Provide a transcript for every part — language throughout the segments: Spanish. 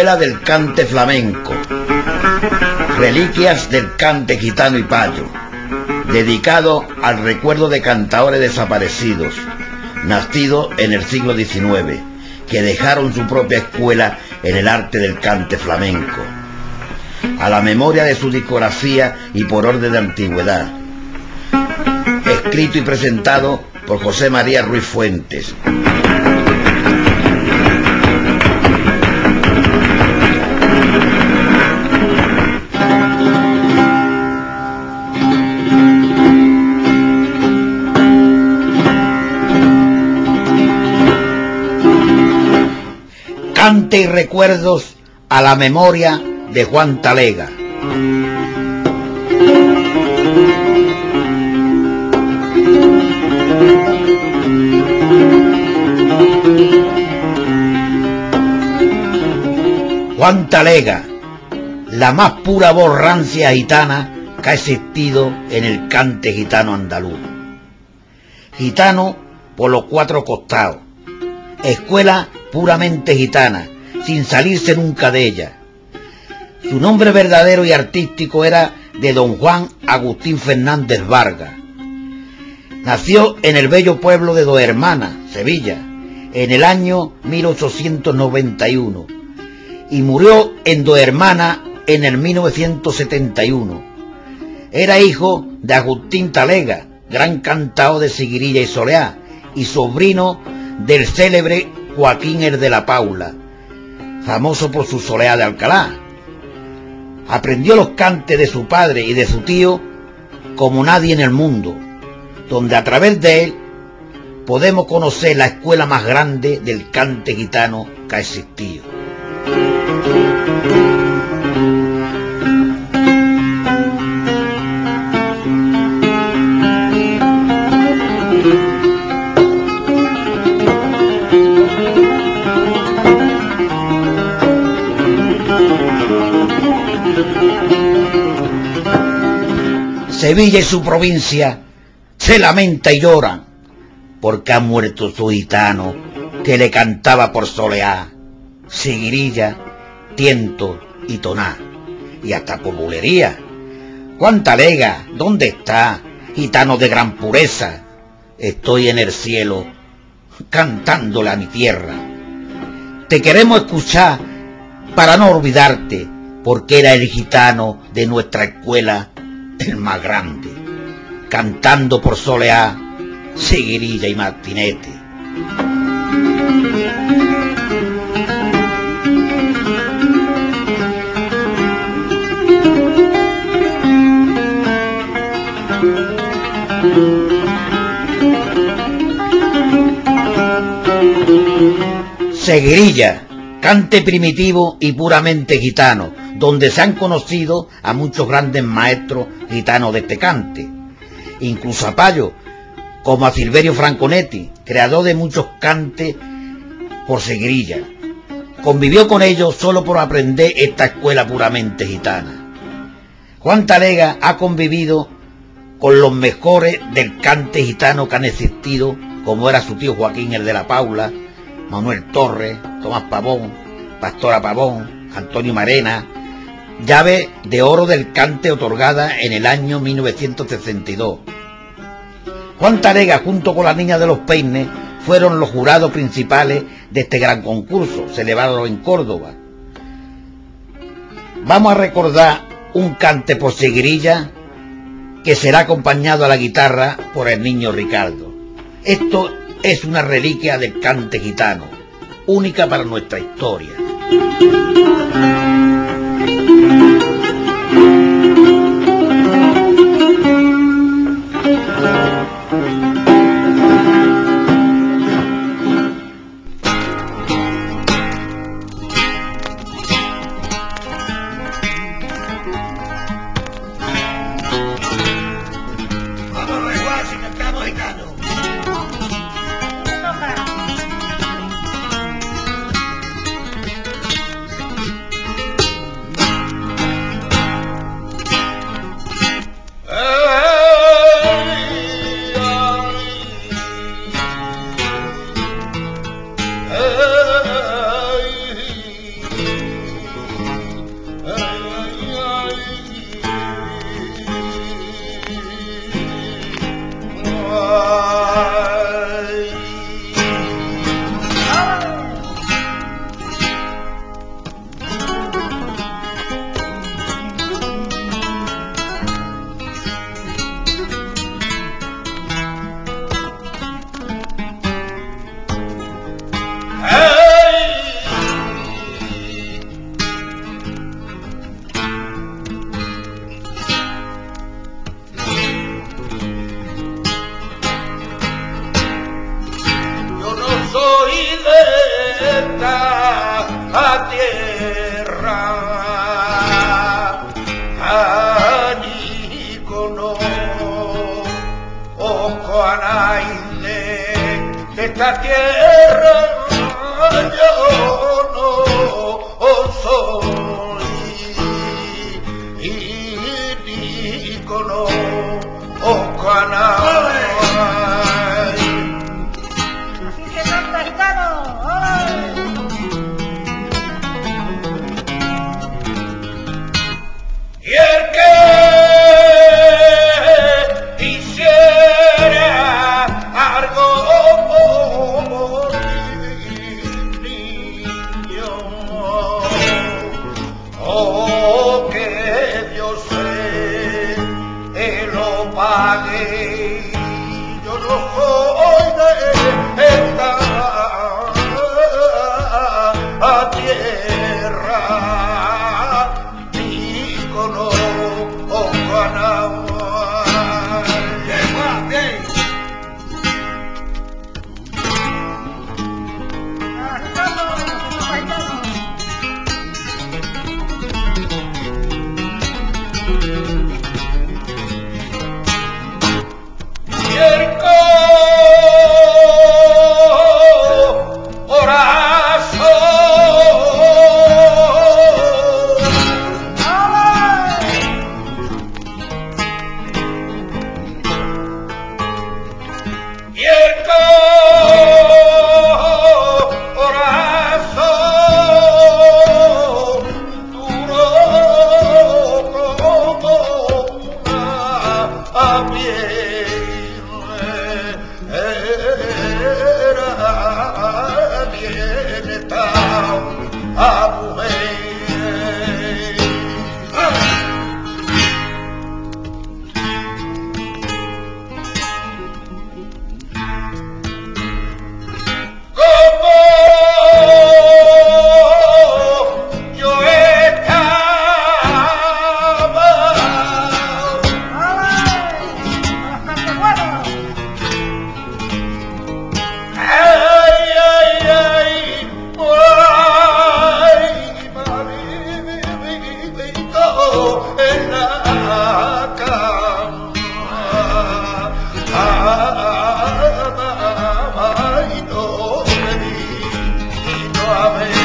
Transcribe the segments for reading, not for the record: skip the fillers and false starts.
Escuela del Cante Flamenco. Reliquias del cante gitano y payo, dedicado al recuerdo de cantaores desaparecidos, nacidos en el siglo XIX, que dejaron su propia escuela en el arte del cante flamenco, a la memoria de su discografía y por orden de antigüedad. Escrito y presentado por José María Ruiz Fuentes. Cante y recuerdos a la memoria de Juan Talega. Juan Talega, la más pura voz rancia gitana que ha existido en el cante gitano andaluz. Gitano por los cuatro costados, escuela puramente gitana, sin salirse nunca de ella. Su nombre verdadero y artístico era de don Juan Agustín Fernández Vargas. Nació en el bello pueblo de Dos Hermanas, Sevilla, en el año 1891 y murió en Dos Hermanas en el 1971. Era hijo de Agustín Talega, gran cantao de Seguirilla y Soleá, y sobrino del célebre Joaquín el de la Paula, famoso por su soleá de Alcalá. Aprendió los cantes de su padre y de su tío como nadie en el mundo, donde a través de él podemos conocer la escuela más grande del cante gitano que ha existido. Sevilla y su provincia se lamenta y lloran porque ha muerto su gitano que le cantaba por soleá, seguirilla, tiento y toná, y hasta por bulería. Juan Talega, ¿dónde está, gitano de gran pureza? Estoy en el cielo cantándole a mi tierra. Te queremos escuchar para no olvidarte, porque era el gitano de nuestra escuela el más grande, cantando por soleá, seguirilla y martinete. Seguirilla, cante primitivo y puramente gitano, donde se han conocido a muchos grandes maestros gitanos de este cante, incluso a payo, como a Silverio Franconetti, creador de muchos cantes por seguirilla. Convivió con ellos solo por aprender esta escuela puramente gitana. Juan Talega ha convivido con los mejores del cante gitano que han existido, como era su tío Joaquín el de la Paula, Manuel Torres, Tomás Pavón, Pastora Pavón, Antonio Marena, llave de oro del cante otorgada en el año 1962. Juan Talega, junto con la Niña de los Peines, fueron los jurados principales de este gran concurso, celebrado en Córdoba. Vamos a recordar un cante por seguirilla que será acompañado a la guitarra por el niño Ricardo. Esto es una reliquia del cante gitano, única para nuestra historia. a tierra, allí conozco a nadie de esta tierra, yo no soy ni conozco a nadie. Así que canta, gitano, ¡ole! Y el que hiciera algo por mi niño, oh, que Dios se lo pague. Yo no soy de esta tierra, ni conozco a nadie. ¡Ah, gitano! ¡Gitano! Y el corazón duro como una piedra, bien está a mujer. Como yo estaba, ay, ay, ay, ay, mamito, en la cama, ay, no me vino a ver.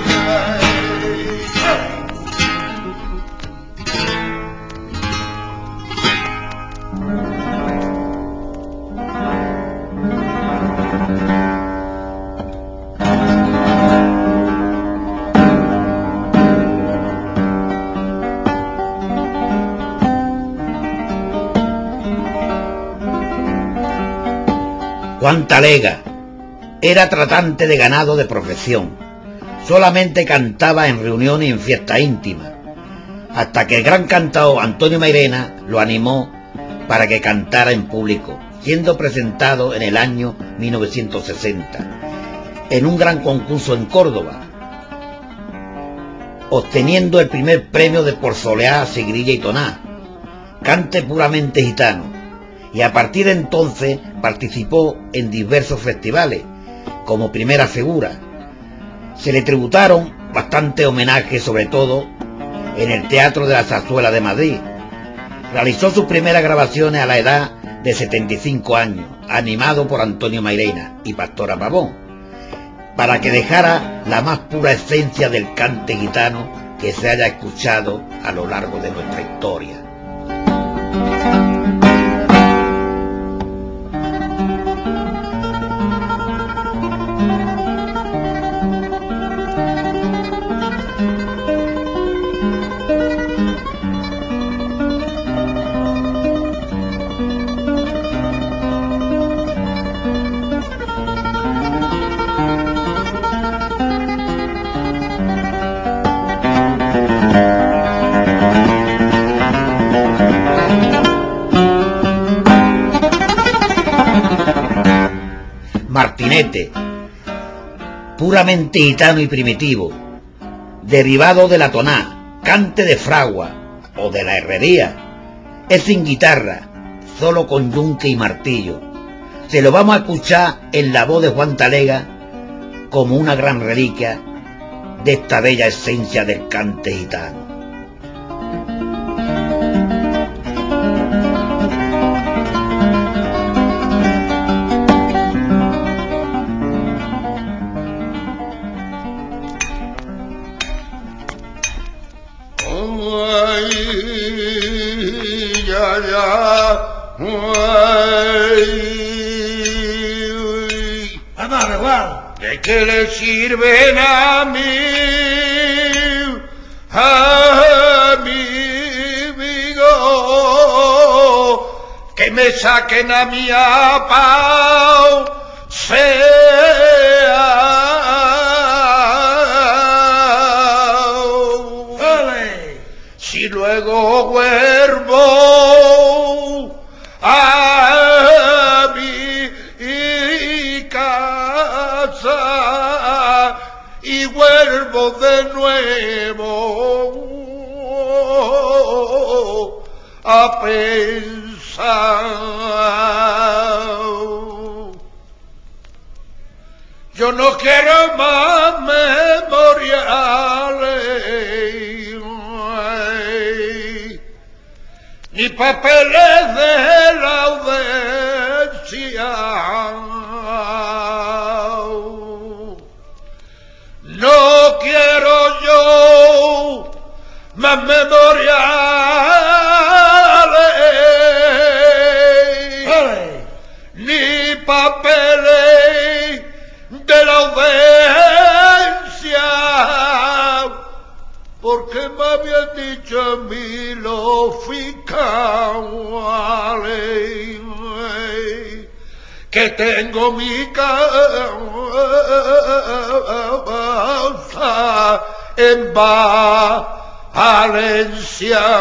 Juan Talega era tratante de ganado de profesión. Solamente cantaba en reuniones y en fiestas íntimas, hasta que el gran cantao Antonio Mairena lo animó para que cantara en público, siendo presentado en el año 1960 en un gran concurso en Córdoba, obteniendo el primer premio de por soleá, sigrilla y toná, cante puramente gitano, y a partir de entonces participó en diversos festivales como primera figura. Se le tributaron bastantes homenajes, sobre todo en el Teatro de la Zarzuela de Madrid. Realizó sus primeras grabaciones a la edad de 75 años, animado por Antonio Mairena y Pastora Pavón, para que dejara la más pura esencia del cante gitano que se haya escuchado a lo largo de nuestra historia. Martinete, puramente gitano y primitivo, derivado de la toná, cante de fragua o de la herrería, es sin guitarra, solo con yunque y martillo. Se lo vamos a escuchar en la voz de Juan Talega como una gran reliquia de esta bella esencia del cante gitano. Vamos, igual. ¿De qué le sirven a mi amigo, que me saquen a mi apao? Si luego vuelvo a mi casa y vuelvo de nuevo a pensar. Yo no quiero más memoriales, ni papeles de la audiencia. No quiero yo más memoriales, ni papeles de la audiencia, porque me habían dicho a mí los fiscales que tengo mi casa en Valencia.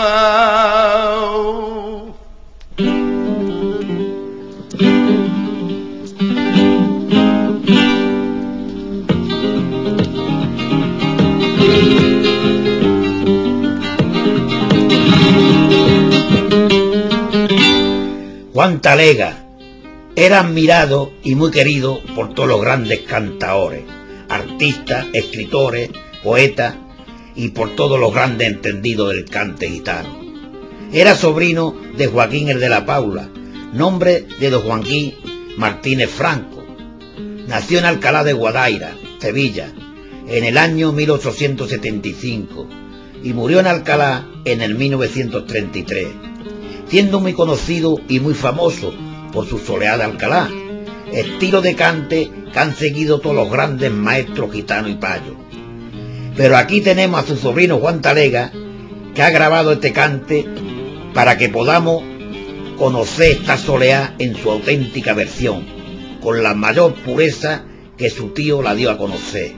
Juan Talega era admirado y muy querido por todos los grandes cantaores, artistas, escritores, poetas y por todos los grandes entendidos del cante gitano. Era sobrino de Joaquín el de la Paula, nombre de don Joaquín Martínez Franco. Nació en Alcalá de Guadaira, Sevilla, en el año 1875 y murió en Alcalá en el 1933, siendo muy conocido y muy famoso por su soleá de Alcalá, estilo de cante que han seguido todos los grandes maestros gitanos y payos. Pero aquí tenemos a su sobrino Juan Talega, que ha grabado este cante para que podamos conocer esta soleá en su auténtica versión, con la mayor pureza que su tío la dio a conocer.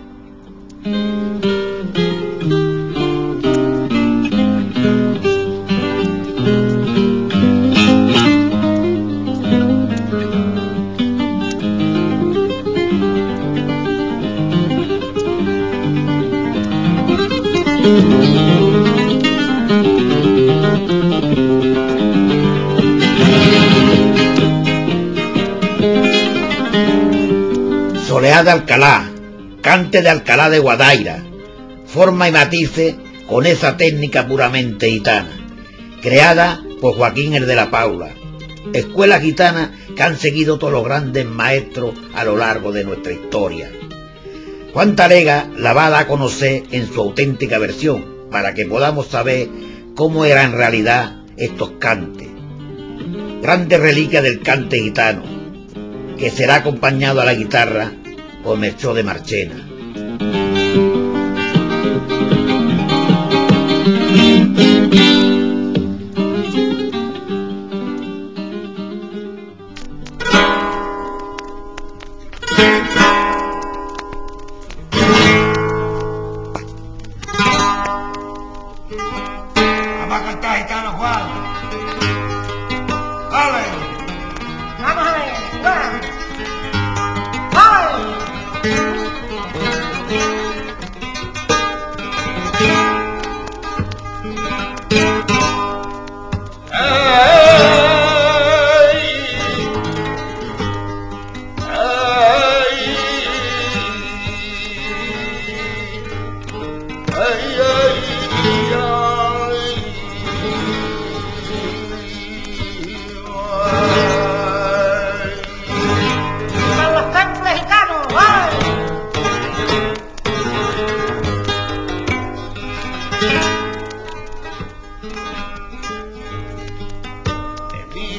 Soleá de Alcalá, cante de Alcalá de Guadaira, forma y matices con esa técnica puramente gitana, creada por Joaquín el de la Paula, escuela gitana que han seguido todos los grandes maestros a lo largo de nuestra historia. Juan Talega la va a dar a conocer en su auténtica versión, para que podamos saber cómo eran en realidad estos cantes. Grande reliquia del cante gitano, que será acompañado a la guitarra por Melchor de Marchena. Vamos a cantar gitano, Juan. ¡Vale! Vamos a ver, Juan. ¡Vale!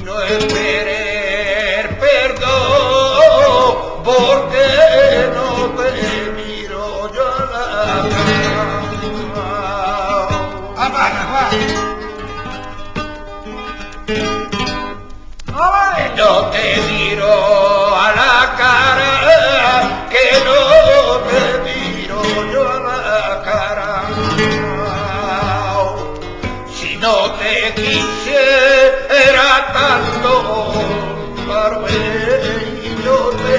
y no esperes perdón, porque no te miro yo a la cara. Que no te miro a la cara, que no te miro yo a la cara. Si no te quisiera tanto, y yo te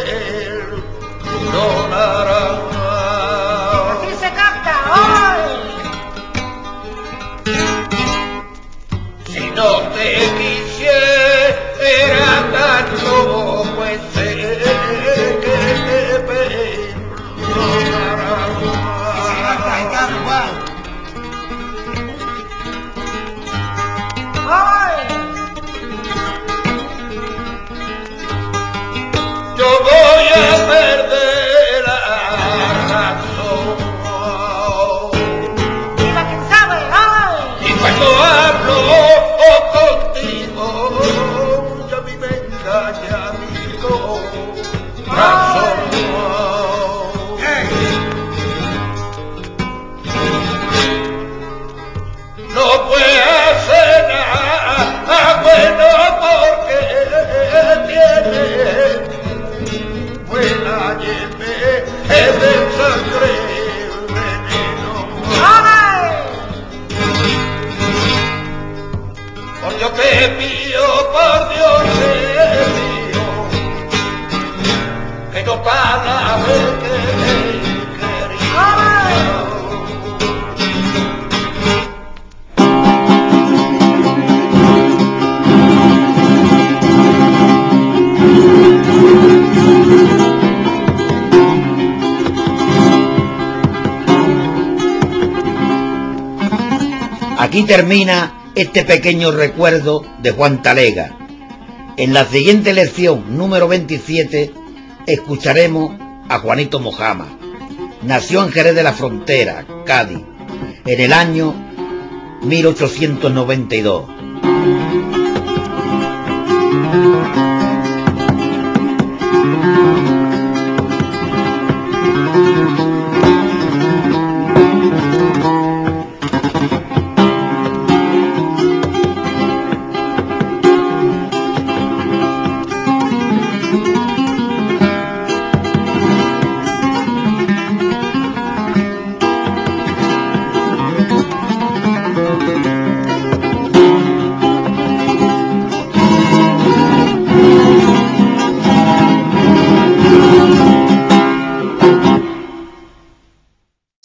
perdonará. Así se canta hoy. Si no te quisiera tanto, pues sé que te perdonará. Yo voy a perder la razón. Diga quién sabe, ¡ay! Y cuando hablo contigo, ya a mí me engaña mi corazón. No puede hacer nada bueno porque tiene buena nieve, es de sangre veneno. ¡Ay! Por Dios te pido, por Dios te pido, que no para ver que te quería. Aquí termina este pequeño recuerdo de Juan Talega. En la siguiente lección, número 27, escucharemos a Juanito Mojama. Nació en Jerez de la Frontera, Cádiz, en el año 1892.